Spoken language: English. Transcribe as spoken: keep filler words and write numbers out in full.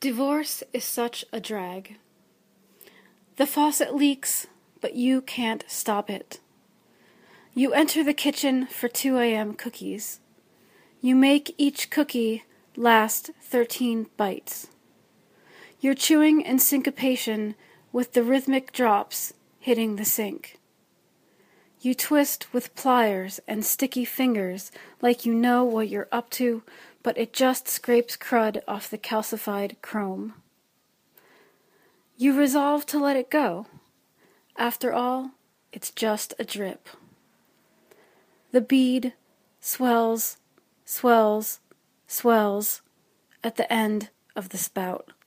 Divorce is such a drag. The faucet leaks, but you can't stop it. You enter the kitchen for two a m cookies. You make each cookie last thirteen bites. You're chewing in syncopation with the rhythmic drops hitting the sink. You twist with pliers and sticky fingers like you know what you're up to, but it just scrapes crud off the calcified chrome. You resolve to let it go. After all, it's just a drip. The bead swells, swells, swells at the end of the spout.